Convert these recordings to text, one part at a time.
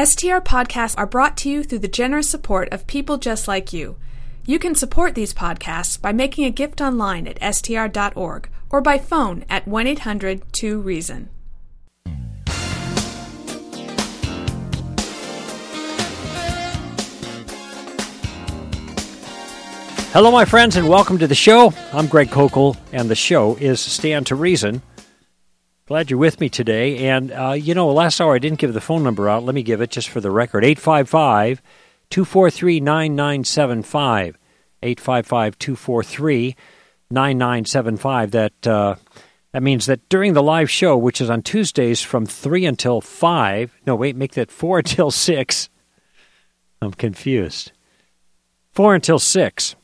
STR podcasts are brought to you through the generous support of people just like you. You can support these podcasts by making a gift online at str.org or by phone at 1-800-2-REASON. Hello, my friends, and welcome to the show. I'm Greg Kokel, and the show is Stand to Reason. Glad you're with me today. And, last hour I didn't give the phone number out. Let me give it just for the record. 855-243-9975. 855-243-9975. That means that during the live show, which is on Tuesdays from 3 until 5. No, wait, make that 4 until 6. I'm confused. 4 until 6.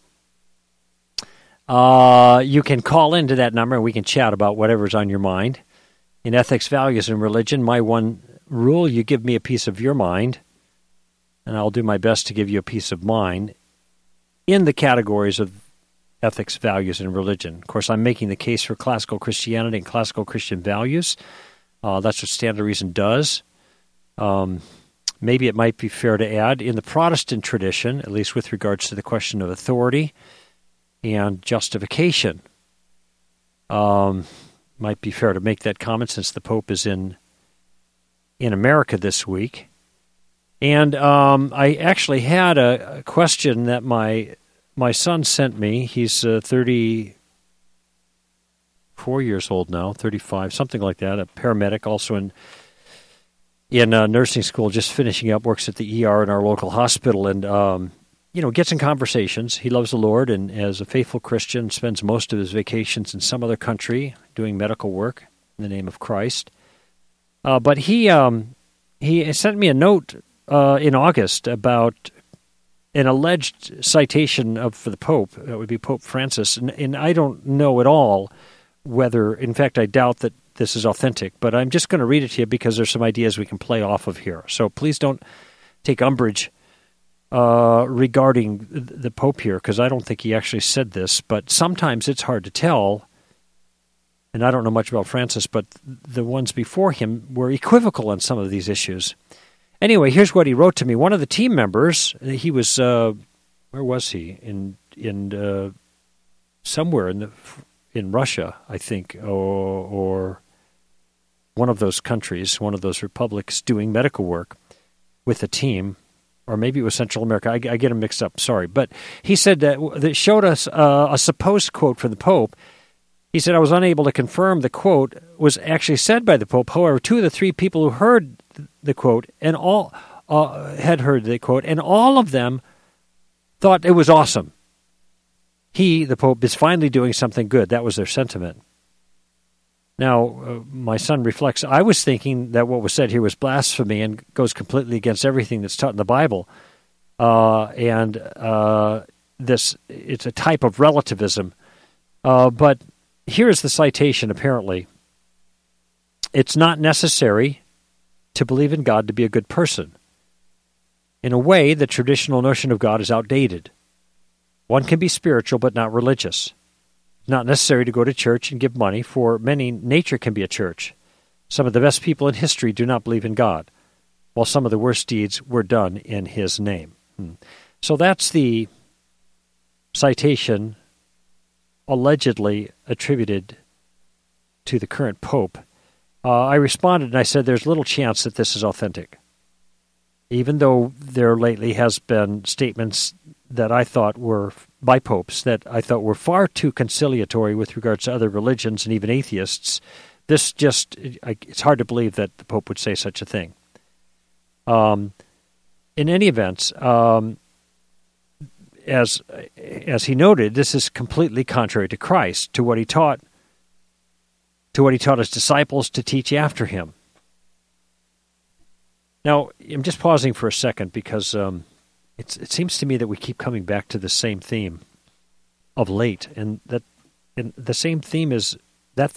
You can call into that number and we can chat about whatever's on your mind. In ethics, values, and religion, my one rule, you give me a piece of your mind, and I'll do my best to give you a piece of mine in the categories of ethics, values, and religion. Of course, I'm making the case for classical Christianity and classical Christian values. That's what Stand to Reason does. Maybe it might be fair to add, in the Protestant tradition, at least with regards to the question of authority and justification, might be fair to make that comment since the Pope is in America this week. And I actually had a question that my son sent me. He's 34 years old now, 35, something like that, a paramedic, also in nursing school, just finishing up, works at the ER in our local hospital, and gets in conversations. He loves the Lord, and as a faithful Christian, spends most of his vacations in some other country doing medical work in the name of Christ. But he sent me a note in August about an alleged citation for the Pope. That would be Pope Francis. And I don't know at all whether, in fact, I doubt that this is authentic, but I'm just going to read it to you because there's some ideas we can play off of here. So please don't take umbrage regarding the Pope here, because I don't think he actually said this, but sometimes it's hard to tell, and I don't know much about Francis, but the ones before him were equivocal on some of these issues. Anyway, here's what he wrote to me. One of the team members, he was, where was he? In somewhere in Russia, I think, or one of those countries, one of those republics, doing medical work with a team. Or maybe it was Central America. I get them mixed up, sorry. But he said that showed us a supposed quote from the Pope. He said, I was unable to confirm the quote was actually said by the Pope. However, 2 of the 3 people who heard the quote and all had heard the quote, and all of them thought it was awesome. He, the Pope, is finally doing something good. That was their sentiment. Now, my son reflects, I was thinking that what was said here was blasphemy and goes completely against everything that's taught in the Bible. It's a type of relativism. But here's the citation, apparently. It's not necessary to believe in God to be a good person. In a way, the traditional notion of God is outdated. One can be spiritual but not religious. It's not necessary to go to church and give money. For many, nature can be a church. Some of the best people in history do not believe in God, while some of the worst deeds were done in His name. So that's the citation allegedly attributed to the current Pope. I responded and I said there's little chance that this is authentic, even though there lately has been statements that I thought were by popes that I thought were far too conciliatory with regards to other religions and even atheists. This just, it's hard to believe that the Pope would say such a thing. In any event, as he noted, this is completely contrary to Christ, to what he taught his disciples to teach after him. Now, I'm just pausing for a second because it seems to me that we keep coming back to the same theme of late, and the theme is that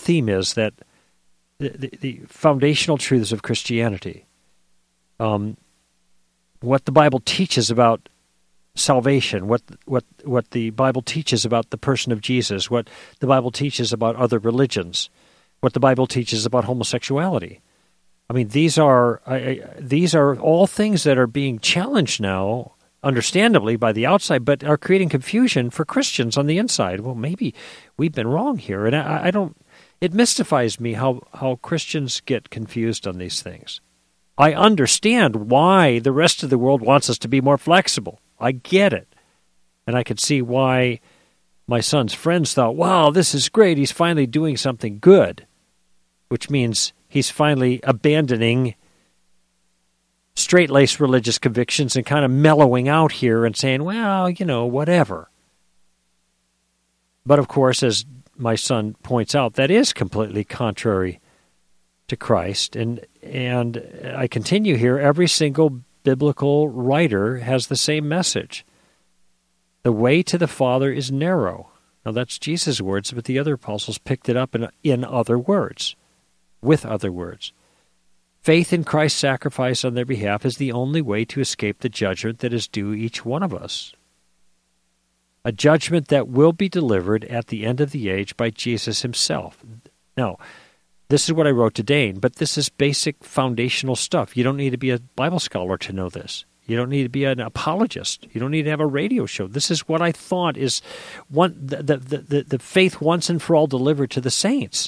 the foundational truths of Christianity, what the Bible teaches about salvation, what the Bible teaches about the person of Jesus, what the Bible teaches about other religions, what the Bible teaches about homosexuality. I mean, these are all things that are being challenged now, understandably, by the outside, but are creating confusion for Christians on the inside. Well, maybe we've been wrong here. And I don't, it mystifies me how Christians get confused on these things. I understand why the rest of the world wants us to be more flexible. I get it. And I could see why my son's friends thought, wow, this is great. He's finally doing something good, which means he's finally abandoning straight-laced religious convictions and kind of mellowing out here and saying, well, whatever. But of course, as my son points out, that is completely contrary to Christ. And I continue here, every single biblical writer has the same message. The way to the Father is narrow. Now that's Jesus' words, but the other apostles picked it up in other words, with other words. Faith in Christ's sacrifice on their behalf is the only way to escape the judgment that is due each one of us. A judgment that will be delivered at the end of the age by Jesus himself. Now, this is what I wrote to Dane, but this is basic foundational stuff. You don't need to be a Bible scholar to know this. You don't need to be an apologist. You don't need to have a radio show. This is what I thought is the faith once and for all delivered to the saints.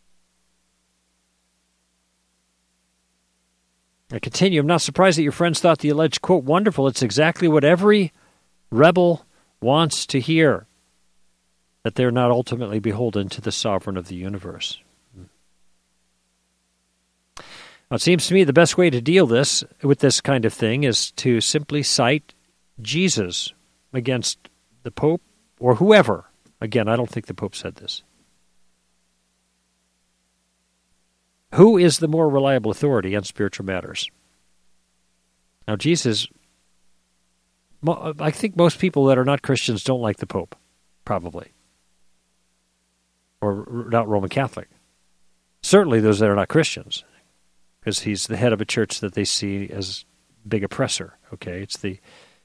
I continue. I'm not surprised that your friends thought the alleged quote wonderful. It's exactly what every rebel wants to hear, that they're not ultimately beholden to the sovereign of the universe. Now, it seems to me the best way to deal with this kind of thing is to simply cite Jesus against the Pope or whoever. Again, I don't think the Pope said this. Who is the more reliable authority on spiritual matters? Now, Jesus, I think most people that are not Christians don't like the Pope, probably, or not Roman Catholic. Certainly those that are not Christians, because he's the head of a church that they see as big oppressor. Okay, it's the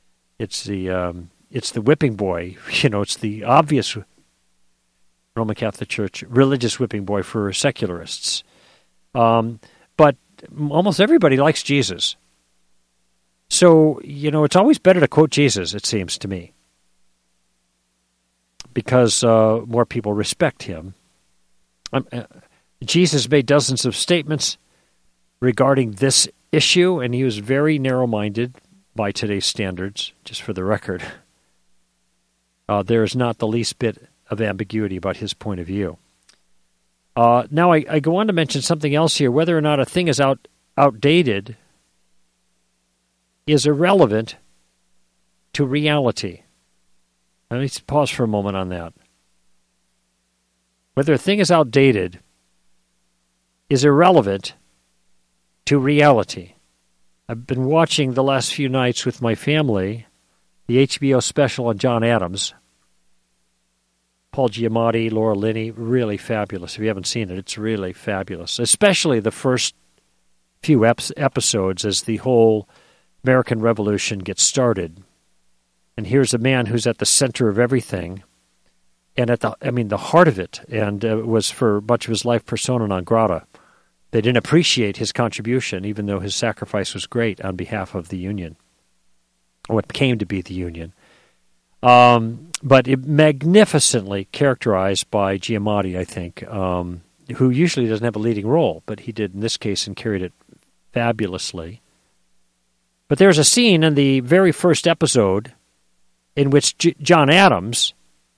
whipping boy. It's the obvious Roman Catholic Church religious whipping boy for secularists. But almost everybody likes Jesus. So, it's always better to quote Jesus, it seems to me, because more people respect him. Jesus made dozens of statements regarding this issue, and he was very narrow-minded by today's standards, just for the record. There is not the least bit of ambiguity about his point of view. Now, I go on to mention something else here. Whether or not a thing is outdated is irrelevant to reality. Let me pause for a moment on that. Whether a thing is outdated is irrelevant to reality. I've been watching the last few nights with my family the HBO special on John Adams. Paul Giamatti, Laura Linney, really fabulous. If you haven't seen it, it's really fabulous. Especially the first few episodes as the whole American Revolution gets started. And here's a man who's at the center of everything, and at the heart of it, and was for much of his life persona non grata. They didn't appreciate his contribution, even though his sacrifice was great on behalf of the Union, what came to be the Union. But it magnificently characterized by Giamatti, I think, who usually doesn't have a leading role, but he did in this case and carried it fabulously. But there's a scene in the very first episode in which John Adams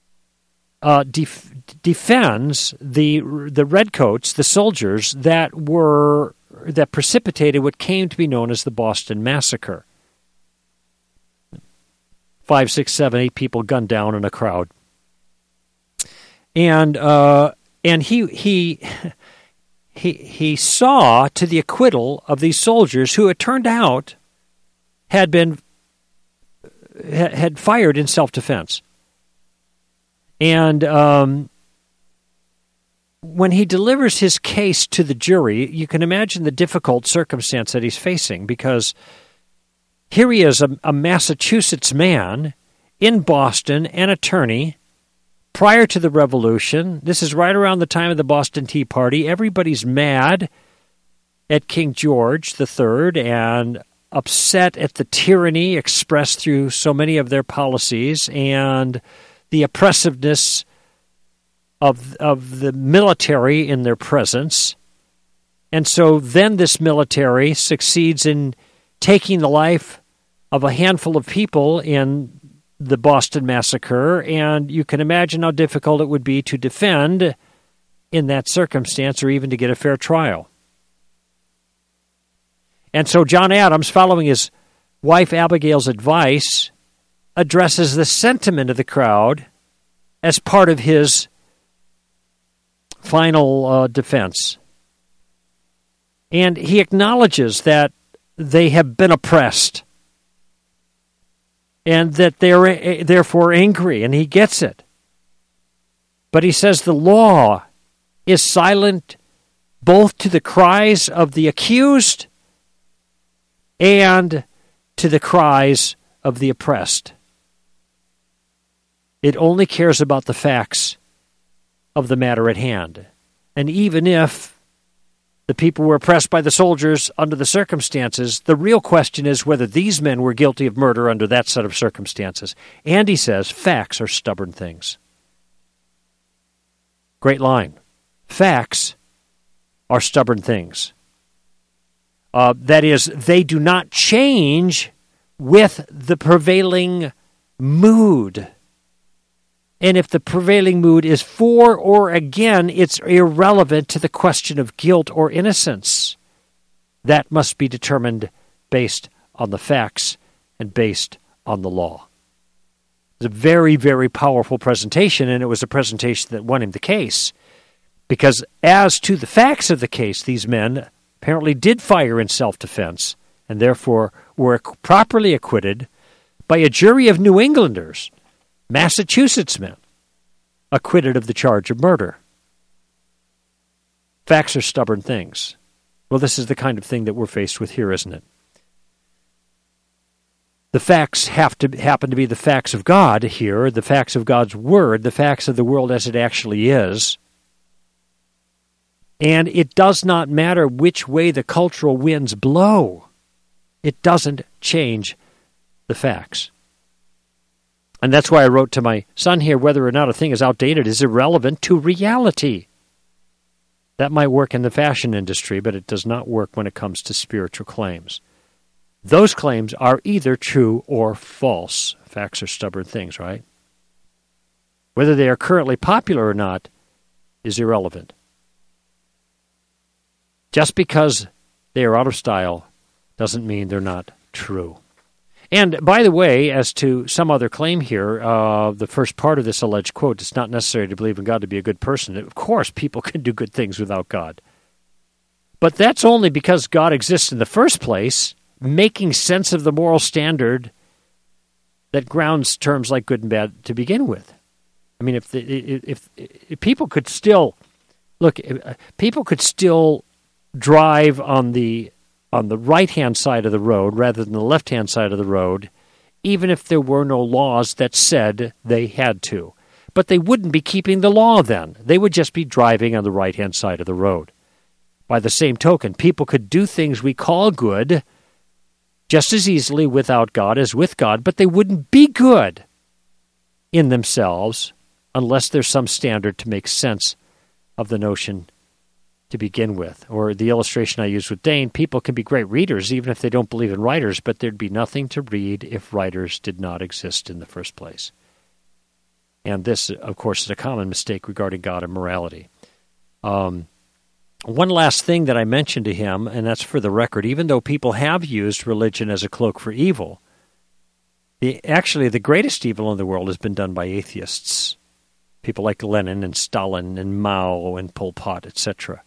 defends the redcoats, the soldiers that precipitated what came to be known as the Boston Massacre. 5, 6, 7, 8 people gunned down in a crowd, and he saw to the acquittal of these soldiers who it turned out had fired in self-defense. And when he delivers his case to the jury, you can imagine the difficult circumstance that he's facing, because here he is, a Massachusetts man in Boston, an attorney, prior to the Revolution. This is right around the time of the Boston Tea Party. Everybody's mad. at King George III and upset at the tyranny expressed through so many of their policies and the oppressiveness of the military in their presence. And so then this military succeeds in taking the life of a handful of people in the Boston Massacre, and you can imagine how difficult it would be to defend in that circumstance or even to get a fair trial. And so John Adams, following his wife Abigail's advice, addresses the sentiment of the crowd as part of his final defense. And he acknowledges that they have been oppressed and that they're therefore angry, and he gets it. But he says the law is silent both to the cries of the accused and to the cries of the oppressed. It only cares about the facts of the matter at hand. And even if the people were oppressed by the soldiers under the circumstances, the real question is whether these men were guilty of murder under that set of circumstances. And he says, facts are stubborn things. Great line. Facts are stubborn things. That is, they do not change with the prevailing mood. And if the prevailing mood is for or against, it's irrelevant to the question of guilt or innocence. That must be determined based on the facts and based on the law. It's a very, very powerful presentation, and it was a presentation that won him the case. Because as to the facts of the case, these men apparently did fire in self-defense and therefore were properly acquitted by a jury of New Englanders, Massachusetts men, acquitted of the charge of murder. Facts are stubborn things. Well, this is the kind of thing that we're faced with here, isn't it? The facts happen to be the facts of God here, the facts of God's Word, the facts of the world as it actually is. And it does not matter which way the cultural winds blow. It doesn't change the facts. And that's why I wrote to my son here, whether or not a thing is outdated is irrelevant to reality. That might work in the fashion industry, but it does not work when it comes to spiritual claims. Those claims are either true or false. Facts are stubborn things, right? Whether they are currently popular or not is irrelevant. Just because they are out of style doesn't mean they're not true. And by the way, as to some other claim here, the first part of this alleged quote, it's not necessary to believe in God to be a good person. Of course, people can do good things without God. But that's only because God exists in the first place, making sense of the moral standard that grounds terms like good and bad to begin with. I mean, if people could still, look, people could still drive on the right-hand side of the road rather than the left-hand side of the road, even if there were no laws that said they had to. But they wouldn't be keeping the law then. They would just be driving on the right-hand side of the road. By the same token, people could do things we call good just as easily without God as with God, but they wouldn't be good in themselves unless there's some standard to make sense of the notion to begin with. Or the illustration I used with Dane, people can be great readers even if they don't believe in writers, but there'd be nothing to read if writers did not exist in the first place. And this, of course, is a common mistake regarding God and morality. One last thing that I mentioned to him, and that's for the record, even though people have used religion as a cloak for evil, actually the greatest evil in the world has been done by atheists. People like Lenin and Stalin and Mao and Pol Pot, etc.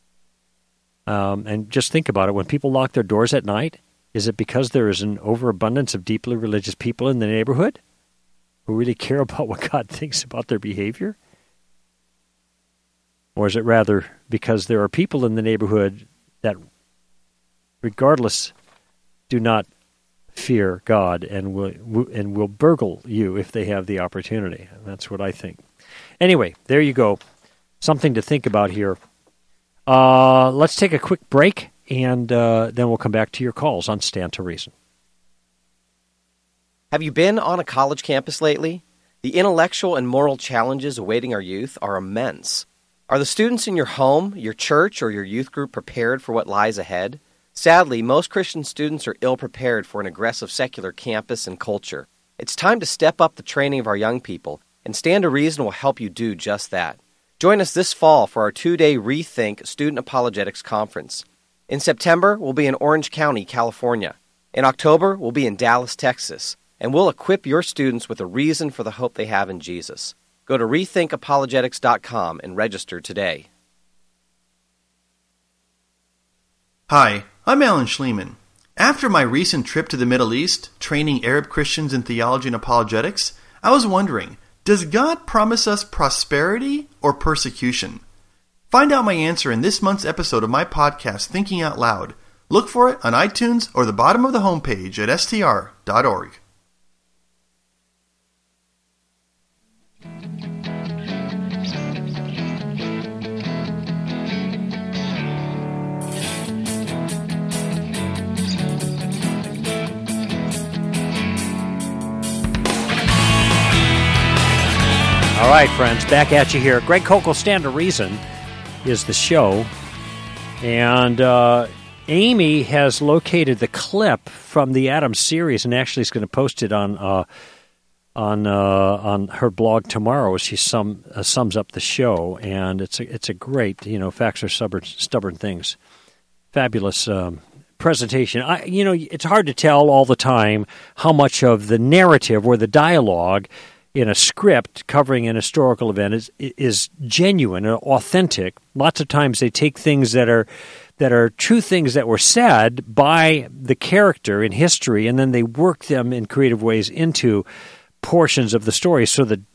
And just think about it. When people lock their doors at night, is it because there is an overabundance of deeply religious people in the neighborhood who really care about what God thinks about their behavior? Or is it rather because there are people in the neighborhood that, regardless, do not fear God and will burgle you if they have the opportunity? And that's what I think. Anyway, there you go. Something to think about here. Let's take a quick break, and then we'll come back to your calls on Stand to Reason. Have you been on a college campus lately? The intellectual and moral challenges awaiting our youth are immense. Are the students in your home, your church, or your youth group prepared for what lies ahead? Sadly, most Christian students are ill-prepared for an aggressive secular campus and culture. It's time to step up the training of our young people, and Stand to Reason will help you do just that. Join us this fall for our 2-day Rethink Student Apologetics Conference. In September, we'll be in Orange County, California. In October, we'll be in Dallas, Texas. And we'll equip your students with a reason for the hope they have in Jesus. Go to rethinkapologetics.com and register today. Hi, I'm Alan Schleman. After my recent trip to the Middle East, training Arab Christians in theology and apologetics, I was wondering, does God promise us prosperity or persecution? Find out my answer in this month's episode of my podcast, Thinking Out Loud. Look for it on iTunes or the bottom of the homepage at str.org. All right, friends, back at you here. Greg Koukl, Stand to Reason is the show. And Amy has located the clip from the Adams series and actually is going to post it on her blog tomorrow as she sums up the show. And it's a great, facts are stubborn things. Fabulous presentation. It's hard to tell all the time how much of the narrative or the dialogue in a script covering an historical event is genuine and authentic. Lots of times they take things that are true things that were said by the character in history, and then they work them in creative ways into portions of the story so that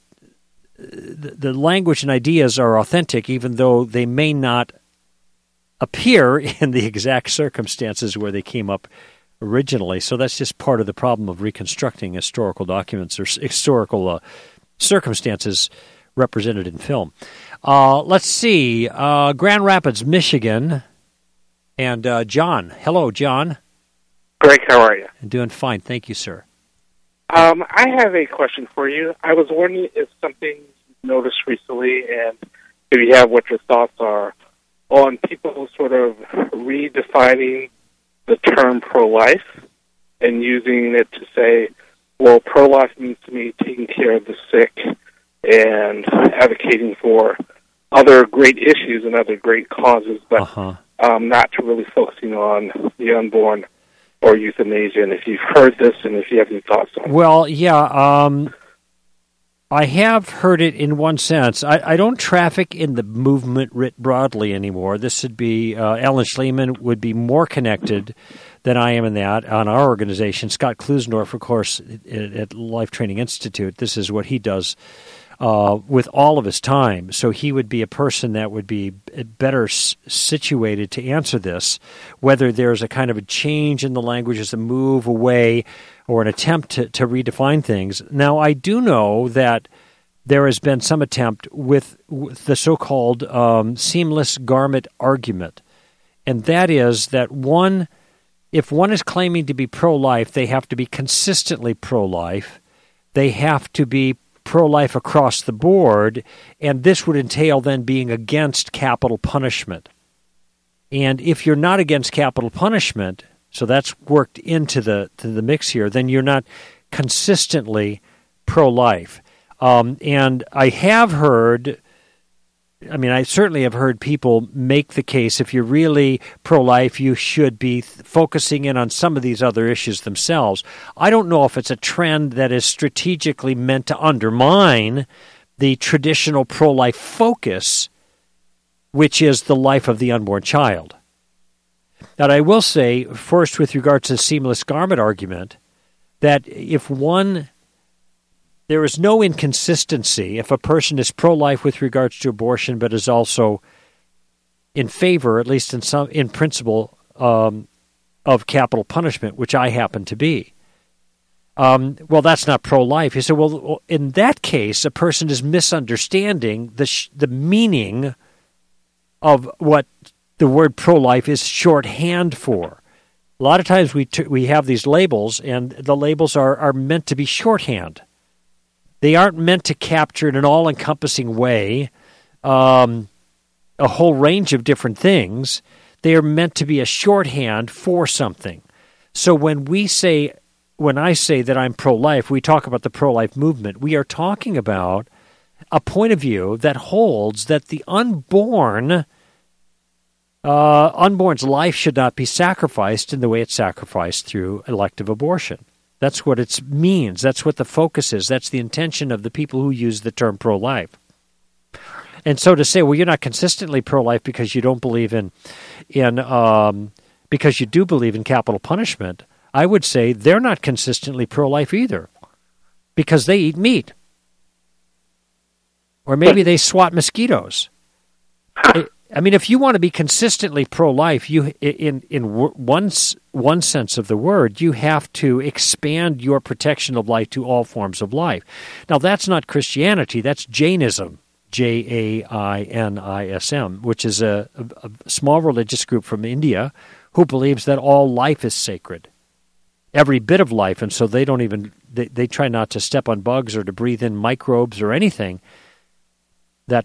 the language and ideas are authentic, even though they may not appear in the exact circumstances where they came up originally. So that's just part of the problem of reconstructing historical documents or historical circumstances represented in film. Let's see. Grand Rapids, Michigan. And John. Hello, John. Greg, how are you? I'm doing fine. Thank you, sir. I have a question for you. I was wondering if something you noticed recently, and if you have what your thoughts are on people sort of redefining the term pro-life and using it to say, well, pro-life means to me taking care of the sick and advocating for other great issues and other great causes, but not to really focusing on the unborn or euthanasia. And if you've heard this and if you have any thoughts on it. Well, yeah, I have heard it in one sense. I don't traffic in the movement writ broadly anymore. This would be, Alan Schleman would be more connected than I am in that on our organization. Scott Klusendorf, of course, at Life Training Institute, this is what he does with all of his time. So he would be a person that would be better situated to answer this, whether there's a kind of a change in the languages, a move away, or an attempt to redefine things. Now, I do know that there has been some attempt with the so-called seamless garment argument, and that is that if one is claiming to be pro-life, they have to be consistently pro-life. They have to be pro-life across the board, and this would entail then being against capital punishment. And if you're not against capital punishment, so that's worked into the mix here, then you're not consistently pro-life. And I have heard, I certainly have heard people make the case, if you're really pro-life, you should be focusing in on some of these other issues themselves. I don't know if it's a trend that is strategically meant to undermine the traditional pro-life focus, which is the life of the unborn child. Now, I will say, first, with regard to the seamless garment argument, that there is no inconsistency if a person is pro-life with regards to abortion, but is also in favor, at least in principle, of capital punishment, which I happen to be. Well, that's not pro-life. He said, well, in that case, a person is misunderstanding the meaning of what the word pro-life is shorthand for. A lot of times we have these labels, and the labels are meant to be shorthand. They aren't meant to capture in an all-encompassing way a whole range of different things. They are meant to be a shorthand for something. So when I say that I'm pro-life, we talk about the pro-life movement. We are talking about a point of view that holds that the unborn's life should not be sacrificed in the way it's sacrificed through elective abortion. That's what it means. That's what the focus is. That's the intention of the people who use the term pro-life. And so to say, well, you're not consistently pro-life because you don't believe because you do believe in capital punishment, I would say they're not consistently pro-life either because they eat meat. Or maybe they swat mosquitoes. I mean, if you want to be consistently pro-life, you, in one sense of the word, you have to expand your protection of life to all forms of life. Now, that's not Christianity. That's Jainism, Jainism, which is a small religious group from India who believes that all life is sacred, every bit of life, and so they don't even they try not to step on bugs or to breathe in microbes or anything that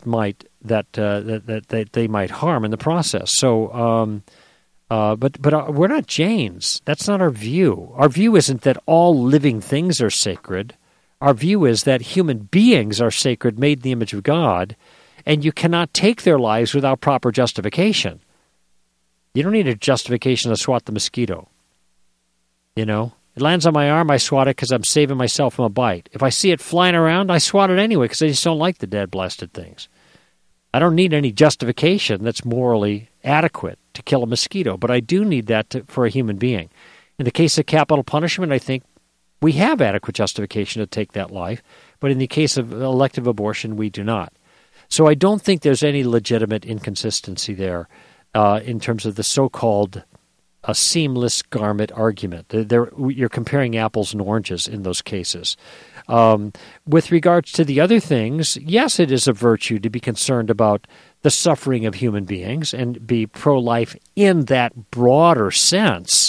they might harm in the process. So, but we're not Jains. That's not our view. Our view isn't that all living things are sacred. Our view is that human beings are sacred, made in the image of God, and you cannot take their lives without proper justification. You don't need a justification to swat the mosquito. You know, it lands on my arm, I swat it because I'm saving myself from a bite. If I see it flying around, I swat it anyway because I just don't like the dead, blasted things. I don't need any justification that's morally adequate to kill a mosquito, but I do need that for a human being. In the case of capital punishment, I think we have adequate justification to take that life, but in the case of elective abortion, we do not. So I don't think there's any legitimate inconsistency there in terms of the so-called a seamless garment argument. You're comparing apples and oranges in those cases. With regards to the other things, yes, it is a virtue to be concerned about the suffering of human beings and be pro-life in that broader sense.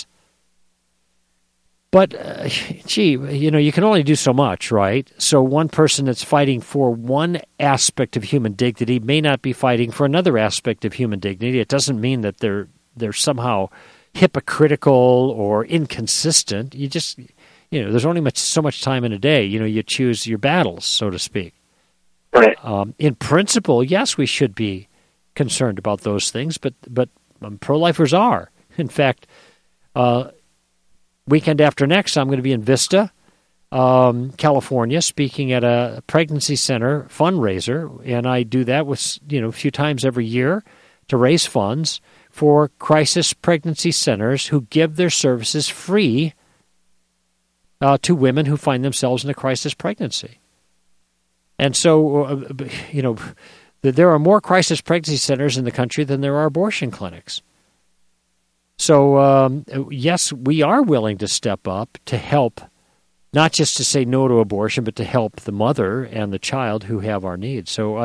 But, you can only do so much, right? So one person that's fighting for one aspect of human dignity may not be fighting for another aspect of human dignity. It doesn't mean that they're somehow hypocritical or inconsistent. You just, there's only so much time in a day. You choose your battles, so to speak. Right. In principle, yes, we should be concerned about those things, but pro-lifers are. In fact, weekend after next, I'm going to be in Vista, California, speaking at a pregnancy center fundraiser, and I do that with a few times every year to raise funds for crisis pregnancy centers who give their services free to women who find themselves in a crisis pregnancy. And so, there are more crisis pregnancy centers in the country than there are abortion clinics. So, yes, we are willing to step up to help, not just to say no to abortion, but to help the mother and the child who have our needs. So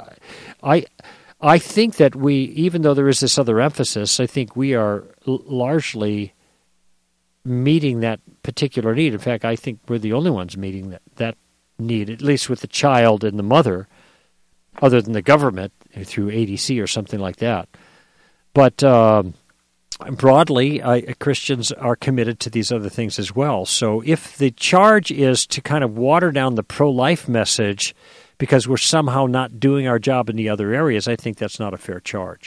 I think that we, even though there is this other emphasis, I think we are largely meeting that particular need. In fact, I think we're the only ones meeting that need, at least with the child and the mother, other than the government through ADC or something like that. But broadly, Christians are committed to these other things as well. So if the charge is to kind of water down the pro-life message because we're somehow not doing our job in the other areas, I think that's not a fair charge.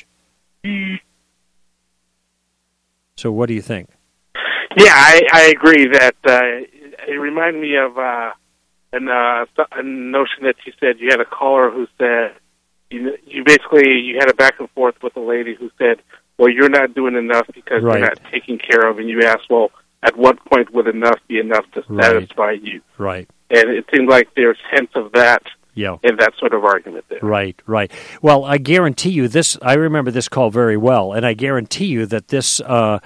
So what do you think? Yeah, I agree that it reminded me of a notion that you said you had a caller who said you had a back and forth with a lady who said, well, you're not doing enough because you're not taking care of, and you asked, well, at what point would enough be enough to satisfy you? Right. And it seems like there's hints of that in that sort of argument there. Right. Well, I guarantee you this, I remember this call very well, and I guarantee you that this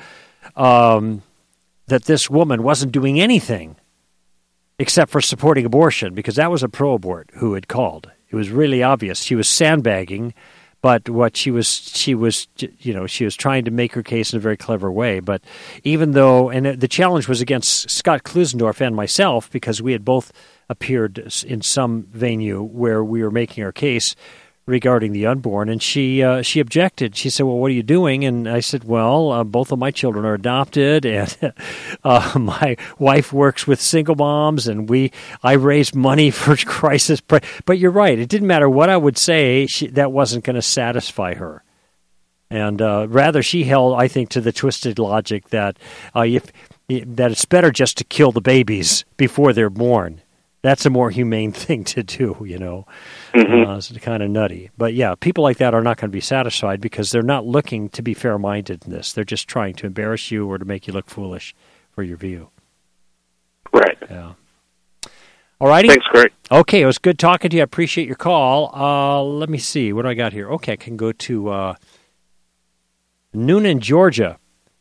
woman wasn't doing anything except for supporting abortion, because that was a pro-abort who had called. It was really obvious. She was sandbagging But what she was trying to make her case in a very clever way. But even though, and the challenge was against Scott Klusendorf and myself, because we had both appeared in some venue where we were making our case regarding the unborn, and she objected. She said, "Well, what are you doing?" And I said, "Well, both of my children are adopted, and my wife works with single moms, and I raise money for crisis." But you're right; it didn't matter what I would say; that wasn't going to satisfy her. And rather, she held, I think, to the twisted logic that that it's better just to kill the babies before they're born. That's a more humane thing to do, Mm-hmm. It's kind of nutty. But yeah, people like that are not going to be satisfied because they're not looking to be fair-minded in this. They're just trying to embarrass you or to make you look foolish for your view. Right. Yeah. All righty. Thanks, Greg. Okay, it was good talking to you. I appreciate your call. Let me see. What do I got here? Okay, I can go to Noonan, Georgia.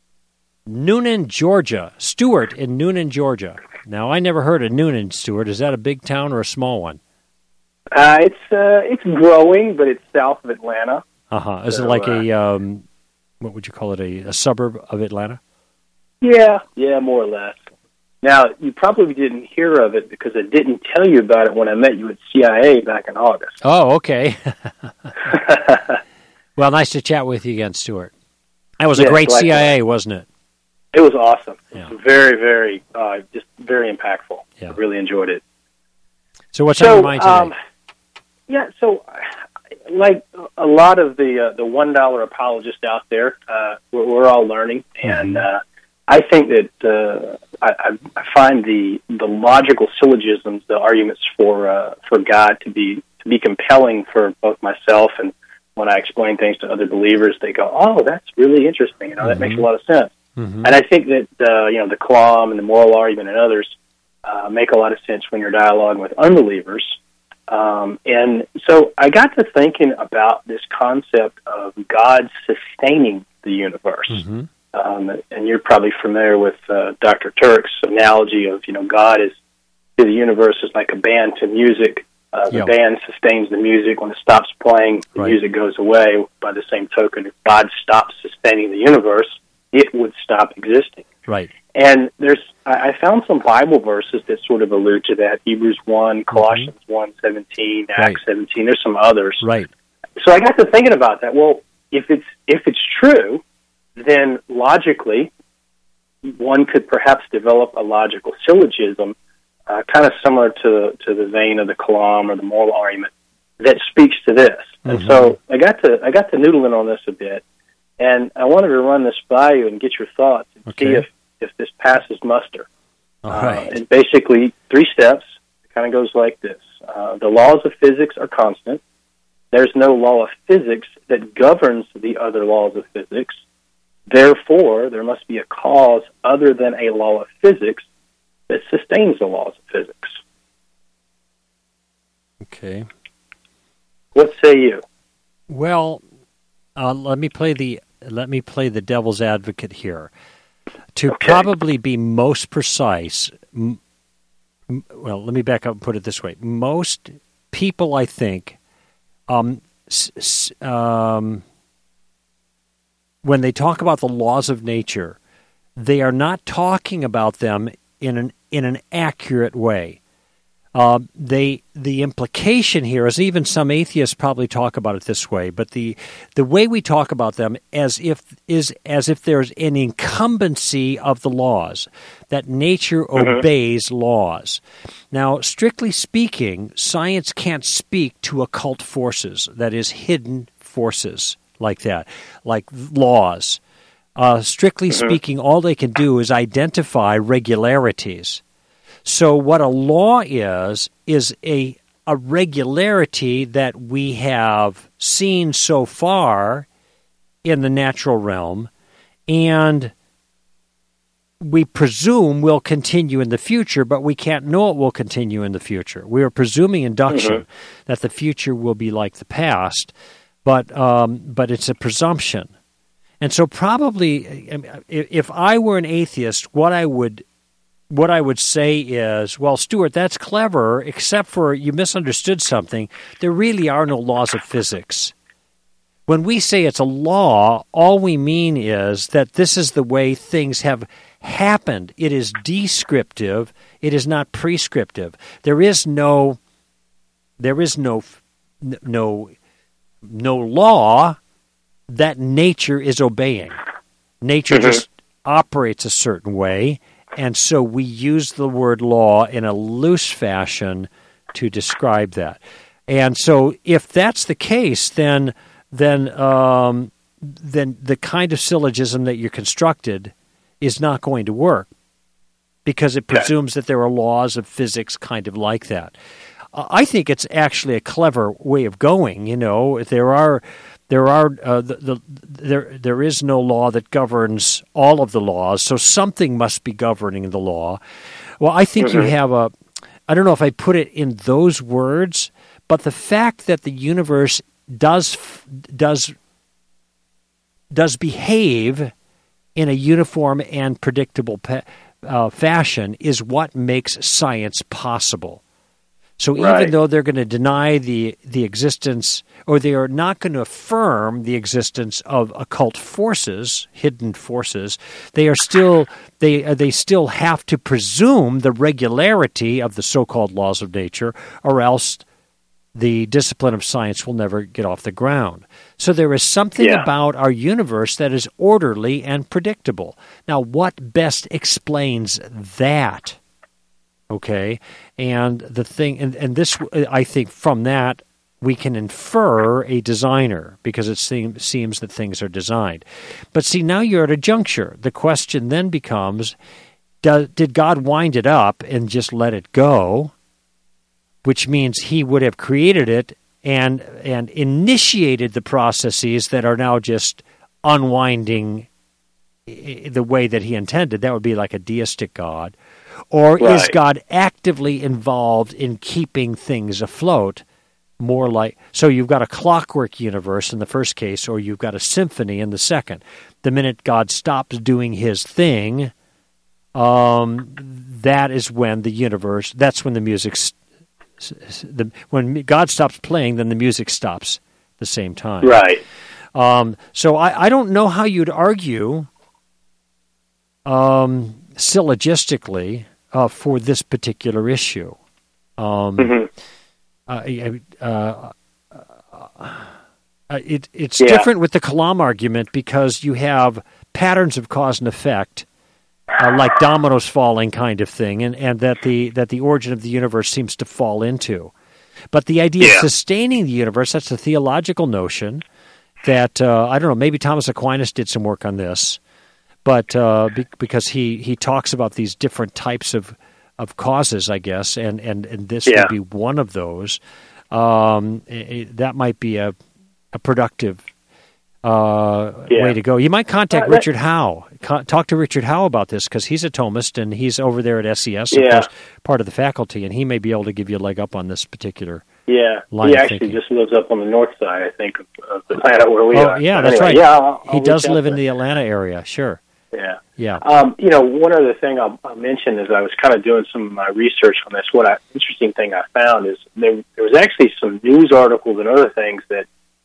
Stuart in Noonan, Georgia. Now, I never heard of Noonan, Stuart. Is that a big town or a small one? It's growing, but it's south of Atlanta. Is it like a what would you call it? A suburb of Atlanta? Yeah, more or less. Now, you probably didn't hear of it because I didn't tell you about it when I met you at CIA back in August. Oh, okay. Well, nice to chat with you again, Stuart. That was a great CIA, wasn't it? It was awesome. Yeah. Very, very, just very impactful. Yeah. I really enjoyed it. So what's on your mind today? So like a lot of the $1 apologists out there, we're all learning, and I think that I find the logical syllogisms, the arguments for God to be compelling for both myself, and when I explain things to other believers, they go, "Oh, that's really interesting. That makes a lot of sense." And I think that the Kalam and the moral argument and others make a lot of sense when you're dialoguing with unbelievers. And so I got to thinking about this concept of God sustaining the universe. And you're probably familiar with Dr. Turk's analogy of, God is to the universe is like a band to music. The band sustains the music. When it stops playing, the music goes away. By the same token, if God stops sustaining the universe, it would stop existing. Right. And I found some Bible verses that sort of allude to that. Hebrews 1, Colossians 1:17, Acts 17. There's some others. Right. So I got to thinking about that. Well, if it's true, then logically, one could perhaps develop a logical syllogism, kind of similar to the vein of the Kalam or the moral argument, that speaks to this. And so I got to noodling on this a bit, and I wanted to run this by you and get your thoughts and see if this passes muster. All right. And basically, 3 steps. It kind of goes like this. The laws of physics are constant. There's no law of physics that governs the other laws of physics. Therefore, there must be a cause other than a law of physics that sustains the laws of physics. Okay. What say you? Well, let me play the devil's advocate here. To probably be most precise, well, let me back up and put it this way. Most people, I think, when they talk about the laws of nature, they are not talking about them in an accurate way. The implication here is, even some atheists probably talk about it this way, but the way we talk about them as if there's an incumbency of the laws, that nature obeys laws. Now, strictly speaking, science can't speak to occult forces, that is, hidden forces like that, like laws. Strictly speaking, all they can do is identify regularities. So what a law is a regularity that we have seen so far in the natural realm, and we presume will continue in the future, but we can't know it will continue in the future. We are presuming induction that the future will be like the past, but it's a presumption. And so probably, if I were an atheist, what I would say is, well, Stuart, that's clever, except for you misunderstood something. There really are no laws of physics. When we say it's a law, all we mean is that this is the way things have happened. It is descriptive. It is not prescriptive. There is no law that nature is obeying. Nature just operates a certain way, and so we use the word law in a loose fashion to describe that. And so if that's the case, then the kind of syllogism that you constructed is not going to work, because it presumes that there are laws of physics kind of like that. I think it's actually a clever way of going. There is no law that governs all of the laws, so something must be governing the law. Well, I think you have I don't know if I put it in those words, but the fact that the universe does behave in a uniform and predictable fashion is what makes science possible. So even though they're going to deny the existence, or they are not going to affirm the existence of occult forces, hidden forces, they are still they still have to presume the regularity of the so-called laws of nature, or else the discipline of science will never get off the ground. So there is something about our universe that is orderly and predictable. Now, what best explains that? Okay, and the thing, and this, I think, from that we can infer a designer, because it seems that things are designed. But see, now you're at a juncture. The question then becomes: did God wind it up and just let it go? Which means He would have created it and initiated the processes that are now just unwinding the way that He intended. That would be like a deistic God. Or is God actively involved in keeping things afloat? More like, so you've got a clockwork universe in the first case, or you've got a symphony in the second. The minute God stops doing His thing, that is when the universe, that's when the music, when God stops playing, then the music stops at the same time. Right. So I don't know how you'd argue syllogistically for this particular issue. It's different with the Kalam argument, because you have patterns of cause and effect, like dominoes falling kind of thing, and that the origin of the universe seems to fall into. But the idea of sustaining the universe, that's a theological notion that, I don't know, maybe Thomas Aquinas did some work on this, but because he talks about these different types of causes, I guess, and this would be one of those. That might be a productive way to go. You might contact Richard Howe. Talk to Richard Howe about this, because he's a Thomist and he's over there at SES, of course, part of the faculty, and he may be able to give you a leg up on this particular line he of actually thinking. Just lives up on the north side, I think, of the planet where we are. Oh, yeah, that's anyway, right. I'll He does reach out live to in him. the Atlanta area, sure. Yeah. Yeah. One other thing I'll mention is I was kind of doing some of my research on this. Interesting thing I found is there was actually some news articles and other things that,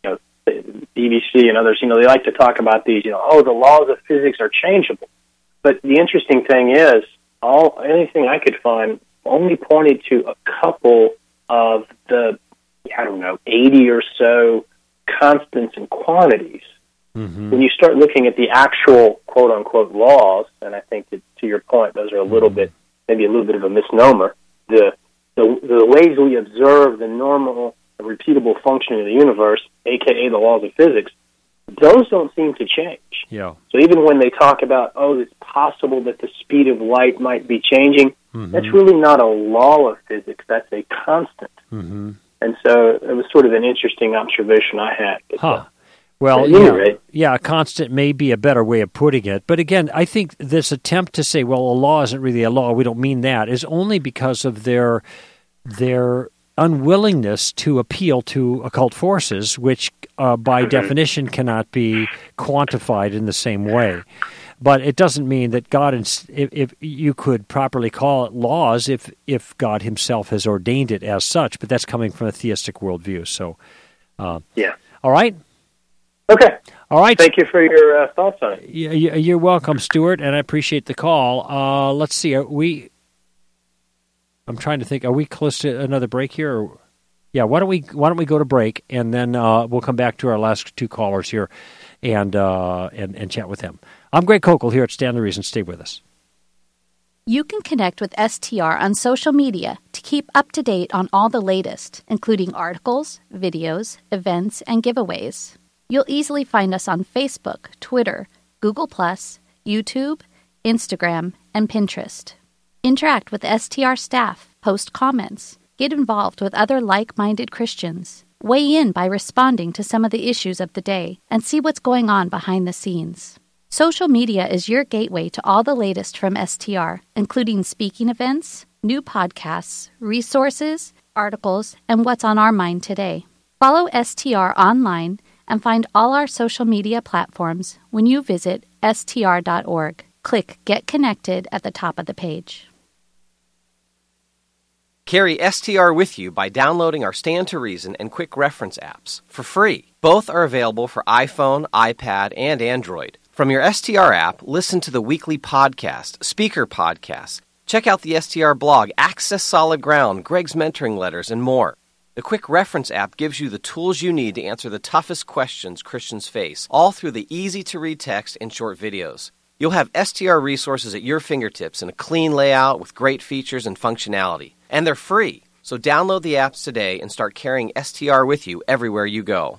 BBC and others, they like to talk about these, the laws of physics are changeable. But the interesting thing is, anything I could find only pointed to a couple of the, 80 or so constants and quantities. Mm-hmm. When you start looking at the actual quote-unquote laws, and I think that, to your point, those are maybe a little bit of a misnomer, the ways we observe the normal, repeatable functioning of the universe, a.k.a. the laws of physics, those don't seem to change. Yeah. So even when they talk about, it's possible that the speed of light might be changing, that's really not a law of physics, that's a constant. Mm-hmm. And so it was sort of an interesting observation I had. But, Well, right? A constant may be a better way of putting it. But again, I think this attempt to say, well, a law isn't really a law, we don't mean that, is only because of their unwillingness to appeal to occult forces, which by definition cannot be quantified in the same way. But it doesn't mean that God, if you could properly call it laws, if God Himself has ordained it as such. But that's coming from a theistic worldview. So, yeah. All right. Okay. All right. Thank you for your thoughts on it. You're welcome, Stuart, and I appreciate the call. Let's see. I'm trying to think. Are we close to another break here? Or, yeah. Why don't we go to break, and then we'll come back to our last two callers here, and chat with them. I'm Greg Kokel here at Stand the Reason. Stay with us. You can connect with STR on social media to keep up to date on all the latest, including articles, videos, events, and giveaways. You'll easily find us on Facebook, Twitter, Google+, YouTube, Instagram, and Pinterest. Interact with STR staff, post comments, get involved with other like-minded Christians, weigh in by responding to some of the issues of the day, and see what's going on behind the scenes. Social media is your gateway to all the latest from STR, including speaking events, new podcasts, resources, articles, and what's on our mind today. Follow STR online and find all our social media platforms when you visit str.org. Click Get Connected at the top of the page. Carry STR with you by downloading our Stand to Reason and Quick Reference apps for free. Both are available for iPhone, iPad, and Android. From your STR app, listen to the weekly podcast, speaker podcasts. Check out the STR blog, Access Solid Ground, Greg's mentoring letters, and more. The Quick Reference app gives you the tools you need to answer the toughest questions Christians face, all through the easy-to-read text and short videos. You'll have STR resources at your fingertips in a clean layout with great features and functionality. And they're free, so download the apps today and start carrying STR with you everywhere you go.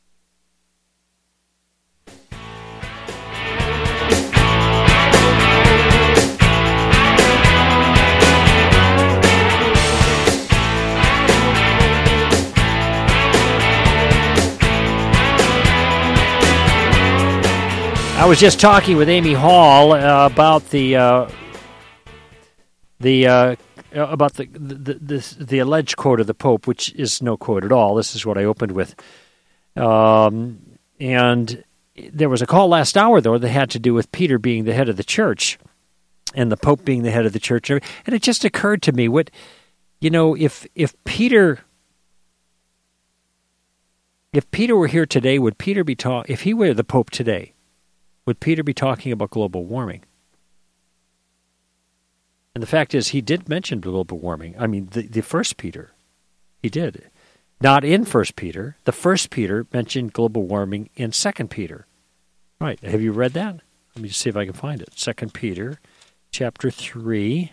I was just talking with Amy Hall about the alleged quote of the Pope, which is no quote at all. This is what I opened with. And there was a call last hour, though, that had to do with Peter being the head of the church and the Pope being the head of the church. And it just occurred to me, if Peter were here today, would Peter be if he were the Pope today, would Peter be talking about global warming? And the fact is, he did mention global warming. I mean, the first Peter, he did. Not in First Peter. The first Peter mentioned global warming in 2 Peter. Right. Have you read that? Let me just see if I can find it. 2 Peter, chapter 3.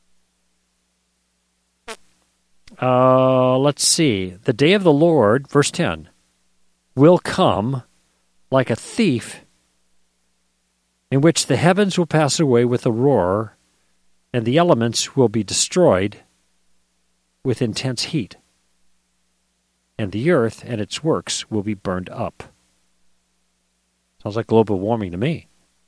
Let's see. The day of the Lord, verse 10, will come like a thief, in which the heavens will pass away with a roar, and the elements will be destroyed with intense heat, and the earth and its works will be burned up. Sounds like global warming to me.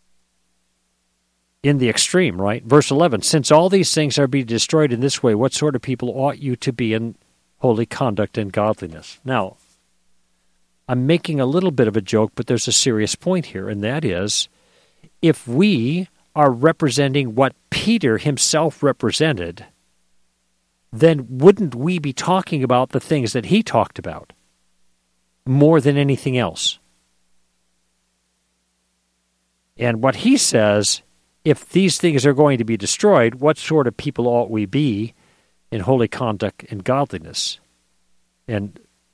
In the extreme, right? Verse 11, since all these things are being destroyed in this way, what sort of people ought you to be in holy conduct and godliness? Now, I'm making a little bit of a joke, but there's a serious point here, and that is, if we are representing what Peter himself represented, then wouldn't we be talking about the things that he talked about more than anything else? And what he says, if these things are going to be destroyed, what sort of people ought we be in holy conduct and godliness? And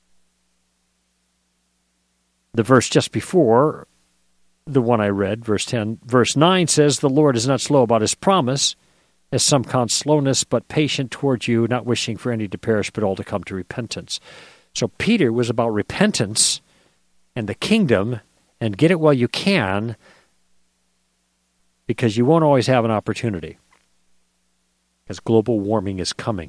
the verse just before the one I read, verse 10, verse 9 says, the Lord is not slow about his promise, as some count slowness, but patient toward you, not wishing for any to perish, but all to come to repentance. So Peter was about repentance and the kingdom, and get it while you can, because you won't always have an opportunity, because global warming is coming.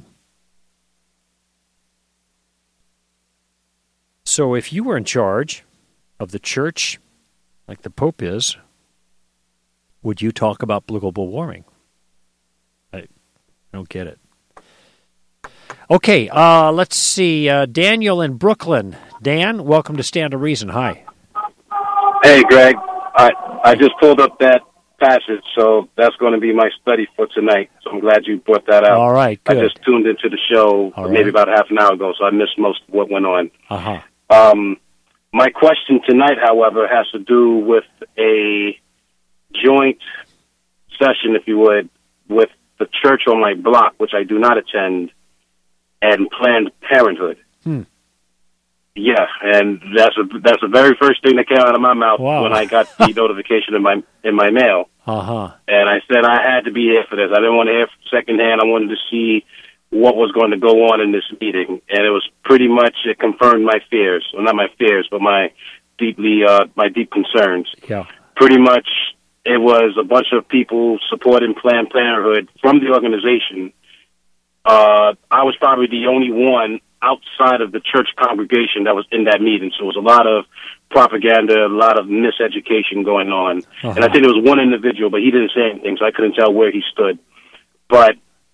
So if you were in charge of the church, like the Pope is, would you talk about global warming? I don't get it. Okay, let's see. Daniel in Brooklyn. Dan, welcome to Stand to Reason. Hi. Hey, Greg. I just pulled up that passage, so that's going to be my study for tonight. So I'm glad you brought that out. All right, good. I just tuned into the show maybe about half an hour ago, so I missed most of what went on. Uh-huh. My question tonight, however, has to do with a joint session, if you would, with the church on my block, which I do not attend, and Planned Parenthood. Yeah, and that's the very first thing that came out of my mouth when I got the notification in my mail. And I said I had to be here for this. I didn't want to hear secondhand. I wanted to see what was going to go on in this meeting, and it was pretty much, it confirmed my fears. Well, not my fears, but my deep concerns. Yeah. Pretty much, it was a bunch of people supporting Planned Parenthood from the organization. I was probably the only one outside of the church congregation that was in that meeting. So it was a lot of propaganda, a lot of miseducation going on. And I think there was one individual, but he didn't say anything, so I couldn't tell where he stood. But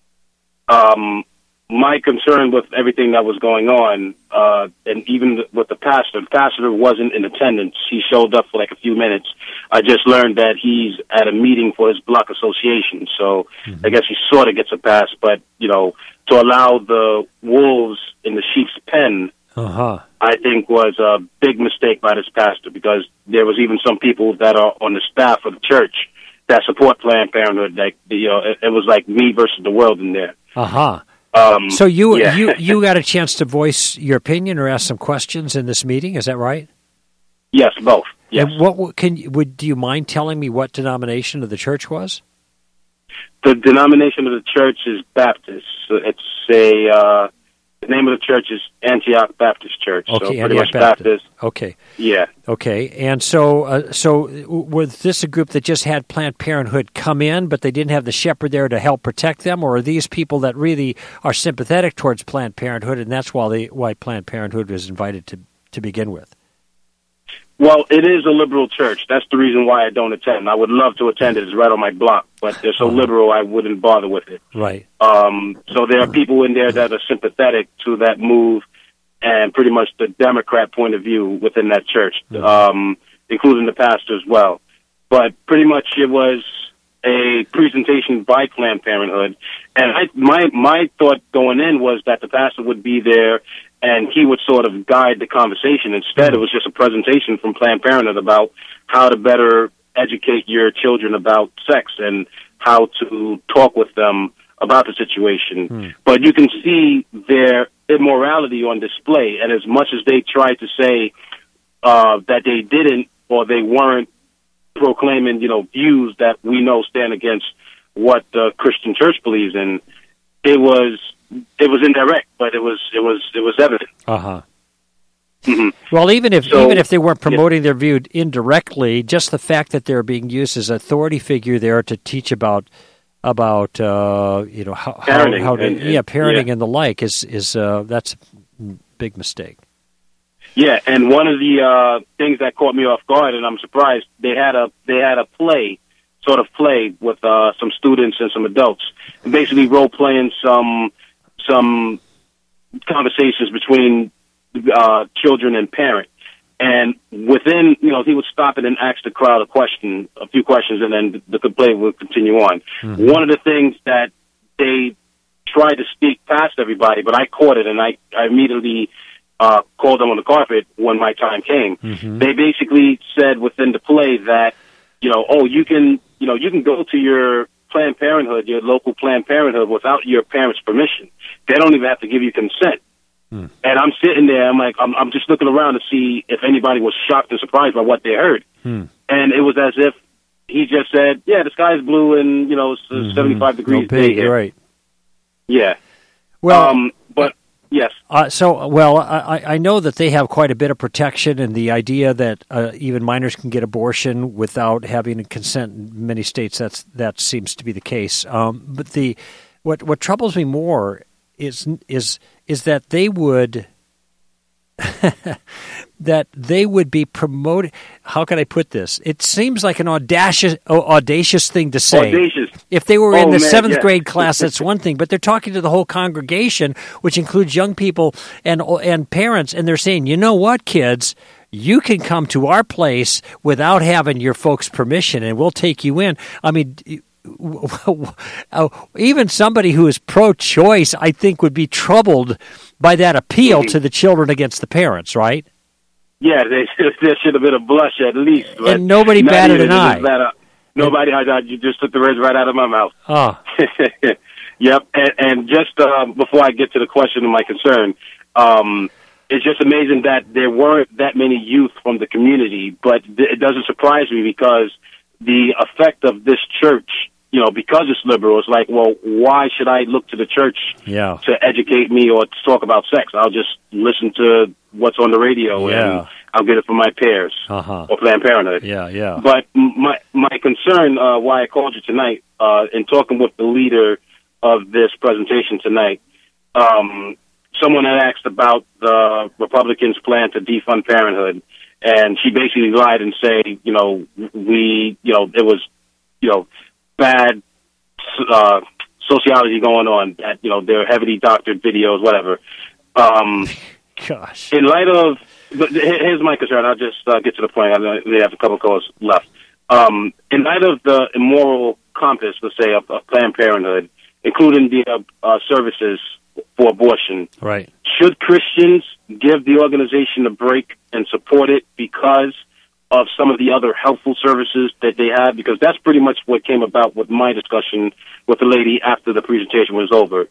my concern with everything that was going on, and even with the pastor wasn't in attendance. He showed up for like a few minutes. I just learned that he's at a meeting for his block association, so I guess he sort of gets a pass. But, you know, to allow the wolves in the sheep's pen, I think was a big mistake by this pastor, because there was even some people that are on the staff of the church that support Planned Parenthood. Like, you know, it was like me versus the world in there. So you got a chance to voice your opinion or ask some questions in this meeting, is that right? Yes, both. Yes. And do you mind telling me what denomination of the church was? The denomination of the church is Baptist. It's the name of the church is Antioch Baptist Church. Okay, so pretty Antioch much Baptist. Okay. Yeah. Okay, and so was this a group that just had Planned Parenthood come in, but they didn't have the shepherd there to help protect them, or are these people that really are sympathetic towards Planned Parenthood, and that's why Planned Parenthood was invited to begin with? Well, it is a liberal church. That's the reason why I don't attend. I would love to attend it. It's right on my block, but they're so liberal I wouldn't bother with it. Right. So there are people in there that are sympathetic to that move and pretty much the Democrat point of view within that church, including the pastor as well. But pretty much it was a presentation by Planned Parenthood, and my thought going in was that the pastor would be there and he would sort of guide the conversation. Instead, it was just a presentation from Planned Parenthood about how to better educate your children about sex and how to talk with them about the situation. But you can see their immorality on display, and as much as they tried to say that they didn't or they weren't proclaiming, you know, views that we know stand against what the Christian church believes in, it was indirect, but it was evident. Well, even if they weren't promoting their view indirectly, just the fact that they're being used as an authority figure there to teach about parenting and the like is that's a big mistake. Yeah, and one of the things that caught me off guard, and I'm surprised, they had a play with some students and some adults, and basically role playing some conversations between children and parent. And within, you know, he would stop it and ask the crowd a few questions, and then the play would continue on. One of the things that they tried to speak past everybody, but I caught it, and I immediately called them on the carpet when my time came. They basically said within the play that, you can go to your Planned Parenthood, your local Planned Parenthood, without your parents' permission. They don't even have to give you consent. And I'm sitting there, I'm just looking around to see if anybody was shocked and surprised by what they heard. And it was as if he just said, yeah, the sky is blue and, you know, it's 75 degrees day here. Right. Yeah. Well, but yes. I know that they have quite a bit of protection, and the idea that even minors can get abortion without having consent in many states, that seems to be the case. But what troubles me more is that they would be promoted. How can I put this? It seems like an audacious thing to say. Audacious. If they were in the seventh grade class, that's one thing. But they're talking to the whole congregation, which includes young people and parents, and they're saying, you know what, kids? You can come to our place without having your folks' permission, and we'll take you in. I mean, even somebody who is pro-choice, I think, would be troubled by that appeal to the children against the parents, right? Yeah, there should have been a blush at least. But and nobody batted an eye. Nobody, you just took the words right out of my mouth. Oh. Yep. And just before I get to the question of my concern, it's just amazing that there weren't that many youth from the community, but it doesn't surprise me because the effect of this church, because it's liberal, it's like, well, why should I look to the church to educate me or to talk about sex? I'll just listen to what's on the radio and I'll get it from my peers or Planned Parenthood. Yeah. But my concern, why I called you tonight, in talking with the leader of this presentation tonight, someone had asked about the Republicans' plan to defund Parenthood, and she basically lied and say, it was, bad sociology going on, that, they're heavily doctored videos, whatever. Gosh. In light of, but here's my concern. I'll just get to the point. I know we have a couple of calls left. In light of the immoral compass, let's say, of Planned Parenthood, including the services for abortion, right? Should Christians give the organization a break and support it because of some of the other helpful services that they have? Because that's pretty much what came about with my discussion with the lady after the presentation was over.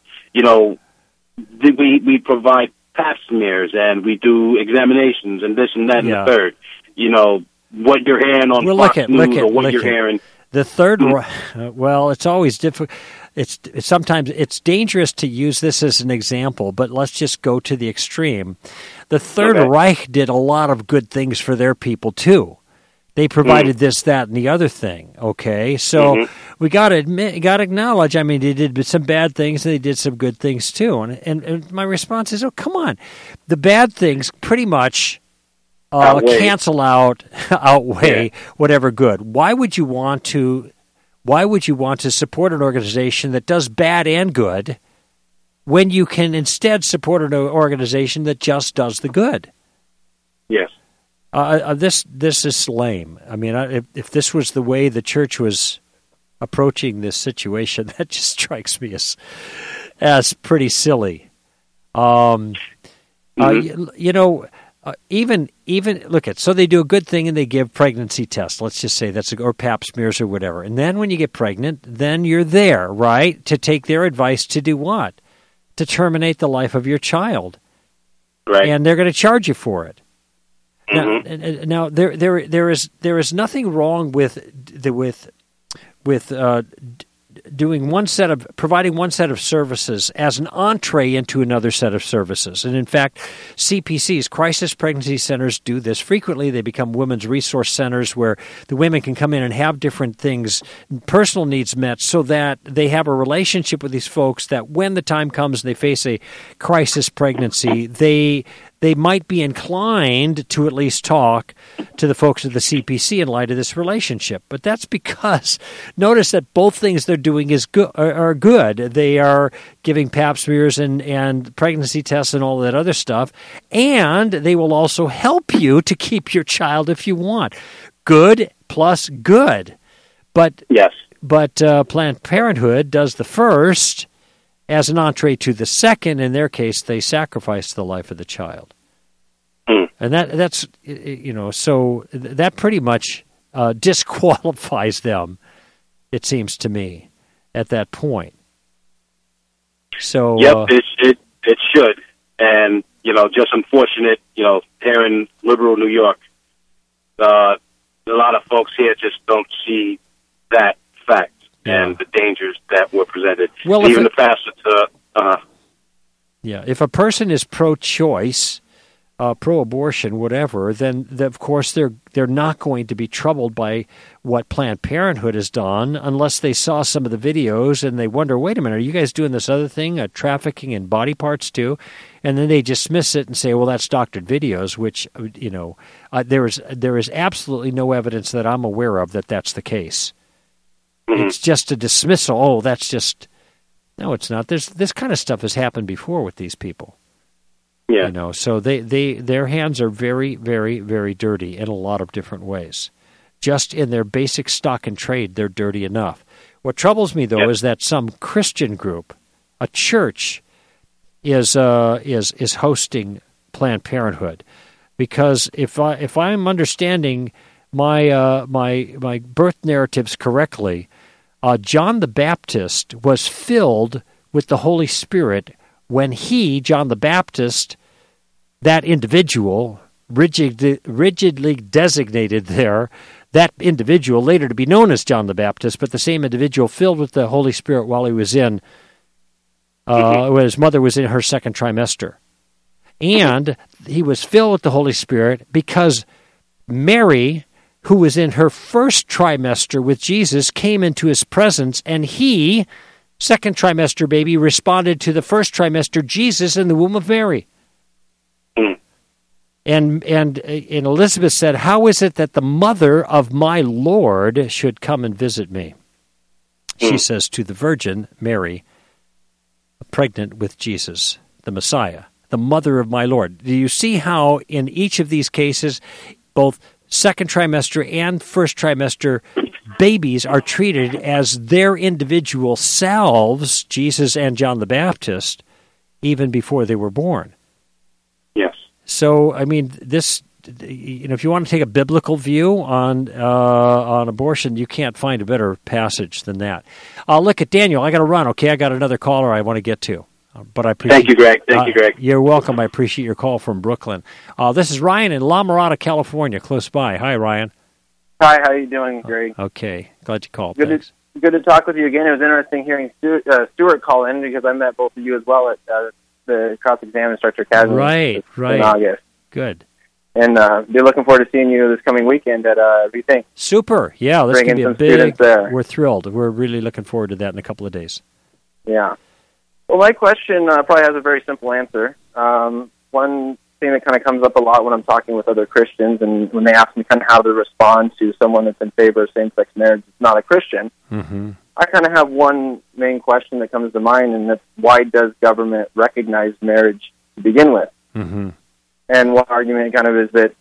We provide pap smears and we do examinations and this and that and the third. What you're hearing on Fox News or what you're hearing. The third, well, it's always difficult. Sometimes it's dangerous to use this as an example, but let's just go to the extreme. The Third Reich did a lot of good things for their people too. They provided this, that, and the other thing. Okay, so we got to acknowledge. I mean, they did some bad things, and they did some good things too. And my response is, oh, come on, the bad things pretty much outweigh whatever good. Why would you want to support an organization that does bad and good when you can instead support an organization that just does the good? Yes. This is lame. I mean, if this was the way the church was approaching this situation, that just strikes me as pretty silly. Even look at, so they do a good thing and they give pregnancy tests. Let's just say or pap smears or whatever. And then when you get pregnant, then you're there, right, to take their advice to do what? To terminate the life of your child. Right. And they're going to charge you for it. Now there is nothing wrong with providing one set of services as an entree into another set of services. And in fact, CPCs, crisis pregnancy centers, do this frequently. They become women's resource centers where the women can come in and have different things, personal needs met, so that they have a relationship with these folks that when the time comes and they face a crisis pregnancy, they might be inclined to at least talk to the folks at the CPC in light of this relationship. But that's because, notice that both things they're doing are good. They are giving pap smears and pregnancy tests and all that other stuff, and they will also help you to keep your child if you want. Good plus good. But Planned Parenthood does the first as an entree to the second. In their case, they sacrifice the life of the child. And that's so that pretty much disqualifies them, it seems to me, at that point. So it should, and just unfortunate, here in liberal New York, a lot of folks here just don't see that fact and the dangers that were presented. Well, even the pastor if a person is pro-choice, pro-abortion, whatever, then of course they're not going to be troubled by what Planned Parenthood has done unless they saw some of the videos and they wonder, wait a minute, are you guys doing this other thing, trafficking in body parts too? And then they dismiss it and say, well, that's doctored videos, which there is absolutely no evidence that I'm aware of that that's the case. It's just a dismissal. Oh, that's just no, it's not. This kind of stuff has happened before with these people. Yeah. So their hands are very, very, very dirty in a lot of different ways. Just in their basic stock and trade, they're dirty enough. What troubles me, though, is that some Christian group, a church, is hosting Planned Parenthood. Because if I'm understanding my birth narratives correctly, John the Baptist was filled with the Holy Spirit when he, John the Baptist, that individual, rigidly designated there, that individual later to be known as John the Baptist, but the same individual filled with the Holy Spirit while he was when his mother was in her second trimester. And he was filled with the Holy Spirit because Mary, who was in her first trimester with Jesus, came into his presence, and he, second trimester baby, responded to the first trimester Jesus in the womb of Mary. And Elizabeth said, "How is it that the mother of my Lord should come and visit me?" She says to the Virgin Mary, pregnant with Jesus, the Messiah, the mother of my Lord. Do you see how in each of these cases, both second trimester and first trimester babies are treated as their individual selves, Jesus and John the Baptist, even before they were born? Yes. So, I mean, this, if you want to take a biblical view on abortion, you can't find a better passage than that. Look at Daniel. I got to run. Okay, I got another caller I want to get to. But I appreciate. Thank you, Greg. Thank you, Greg. You're welcome. I appreciate your call from Brooklyn. This is Ryan in La Mirada, California, close by. Hi, Ryan. Hi. How are you doing, Greg? Okay. Glad you called. Good to talk with you again. It was interesting hearing Stuart call in because I met both of you as well at the Cross-Exam Instructor Academy. Right. In August. Good. And be looking forward to seeing you this coming weekend at Rethink. Super. Yeah, this can be a big. We're thrilled. We're really looking forward to that in a couple of days. Yeah. Well, my question probably has a very simple answer. One thing that kind of comes up a lot when I'm talking with other Christians and when they ask me kind of how to respond to someone that's in favor of same-sex marriage that's not a Christian, I kind of have one main question that comes to mind, and that's why does government recognize marriage to begin with? And one argument kind of is that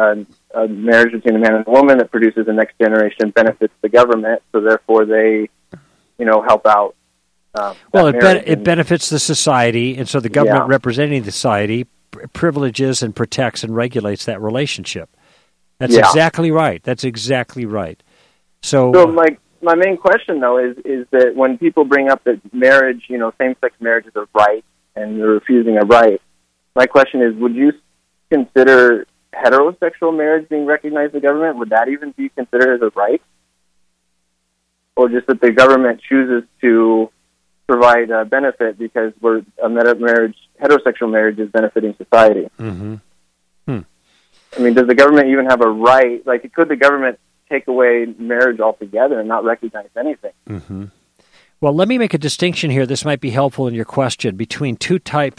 a marriage between a man and a woman that produces the next generation benefits the government, so therefore they, help out. Well, it benefits the society, and so the government representing the society privileges and protects and regulates that relationship. That's exactly right. That's exactly right. So my main question, though, is that when people bring up that marriage, same-sex marriage is a right, and you're refusing a right, my question is, would you consider heterosexual marriage being recognized by the government? Would that even be considered as a right? Or just that the government chooses to provide a benefit because heterosexual marriage is benefiting society? I mean, does the government even have a right? Could the government take away marriage altogether and not recognize anything? Well, let me make a distinction here. This might be helpful in your question between two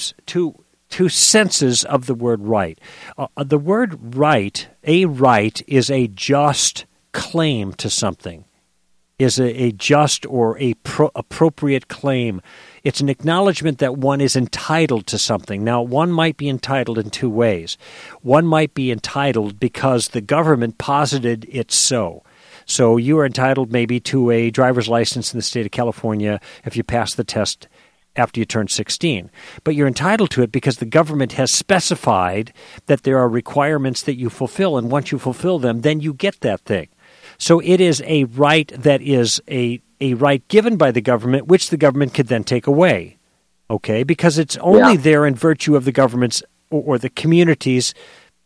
senses of the word right. The word right, a right, is a just claim to something, is a just or appropriate claim. It's an acknowledgement that one is entitled to something. Now, one might be entitled in two ways. One might be entitled because the government posited it so. So you are entitled maybe to a driver's license in the state of California if you pass the test after you turn 16. But you're entitled to it because the government has specified that there are requirements that you fulfill, and once you fulfill them, then you get that thing. So it is a right that is a right given by the government, which the government could then take away, okay? Because it's only there in virtue of the government's or the community's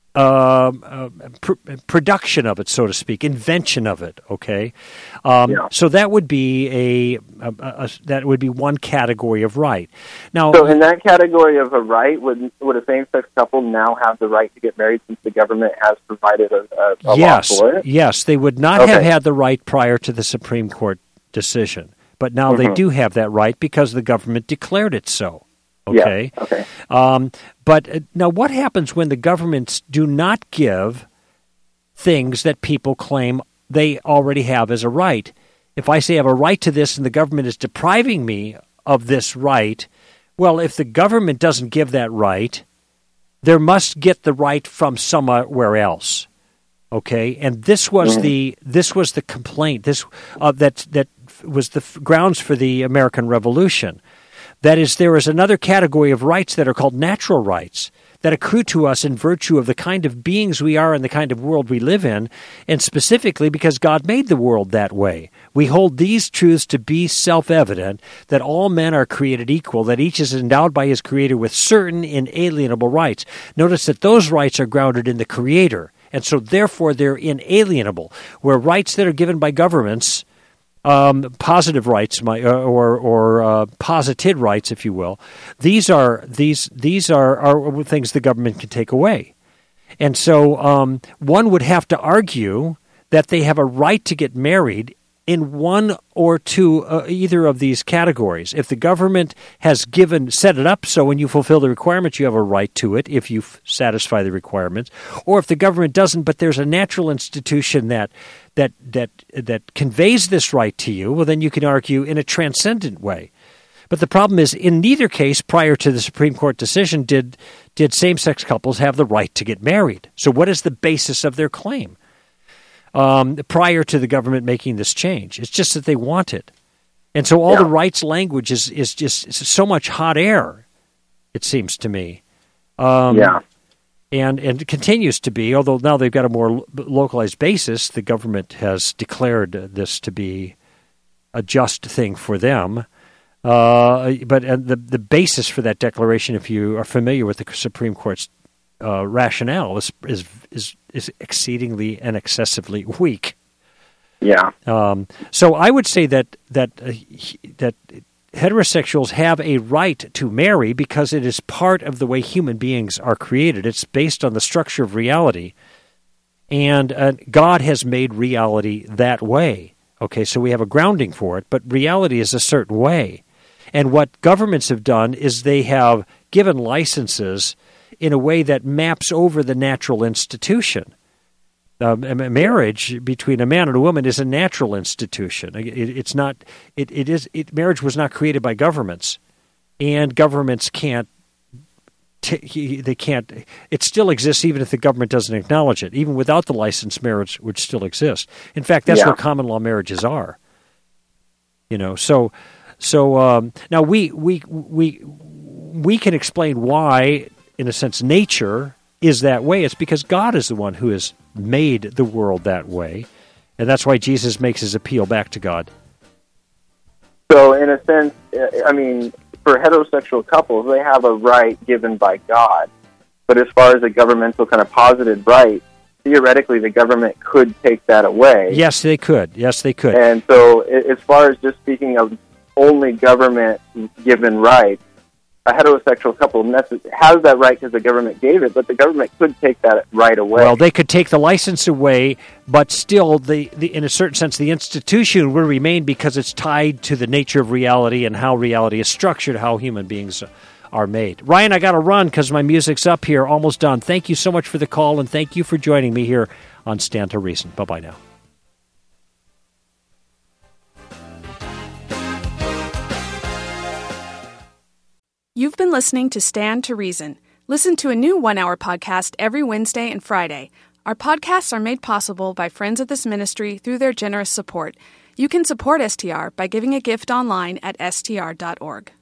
production of it, so to speak, invention of it, okay? So that would be that would be one category of right. Now, so in that category of a right, would a same-sex couple now have the right to get married since the government has provided a law for it? Yes, they would not have had the right prior to the Supreme Court decision, but now they do have that right because the government declared it so. Okay. Yeah. Okay. But now, what happens when the governments do not give things that people claim they already have as a right? If I say I have a right to this and the government is depriving me of this right, well, if the government doesn't give that right, there must get the right from somewhere else. Okay, and this was the complaint. That was the grounds for the American Revolution. That is, there is another category of rights that are called natural rights. that accrue to us in virtue of the kind of beings we are and the kind of world we live in, and specifically because God made the world that way. We hold these truths to be self-evident, that all men are created equal, that each is endowed by his Creator with certain inalienable rights. Notice that those rights are grounded in the Creator, and so therefore they're inalienable, where rights that are given by governments, positive rights, or posited rights, if you will, these are things the government can take away. And so one would have to argue that they have a right to get married in one or two, either of these categories. If the government has set it up so when you fulfill the requirements, you have a right to it if you satisfy the requirements, or if the government doesn't, but there's a natural institution that conveys this right to you, well, then you can argue in a transcendent way. But the problem is, in neither case, prior to the Supreme Court decision, did same-sex couples have the right to get married. So what is the basis of their claim? Prior to the government making this change. It's just that they want it. And so all the rights language is just so much hot air, it seems to me. And it continues to be, although now they've got a more localized basis. The government has declared this to be a just thing for them. But the basis for that declaration, if you are familiar with the Supreme Court's rationale, is exceedingly and excessively weak. Yeah. So I would say that heterosexuals have a right to marry because it is part of the way human beings are created. It's based on the structure of reality, and God has made reality that way. Okay, so we have a grounding for it, but reality is a certain way. And what governments have done is they have given licenses in a way that maps over the natural institution. Marriage between a man and a woman is a natural institution. It's not. Marriage was not created by governments, and governments can't. They can't. It still exists even if the government doesn't acknowledge it. Even without the license, marriage would still exist. In fact, that's what common law marriages are. So now we can explain why, in a sense, nature is that way. It's because God is the one who has made the world that way, and that's why Jesus makes his appeal back to God. So, in a sense, I mean, for heterosexual couples, they have a right given by God, but as far as a governmental kind of posited right, theoretically, the government could take that away. Yes, they could. And so, as far as just speaking of only government-given rights, a heterosexual couple has that right because the government gave it, but the government could take that right away. Well, they could take the license away, but still, in a certain sense, the institution will remain because it's tied to the nature of reality and how reality is structured, how human beings are made. Ryan, I got to run because my music's up here, almost done. Thank you so much for the call, and thank you for joining me here on Stand to Reason. Bye-bye now. You've been listening to Stand to Reason. Listen to a new 1-hour podcast every Wednesday and Friday. Our podcasts are made possible by friends of this ministry through their generous support. You can support STR by giving a gift online at str.org.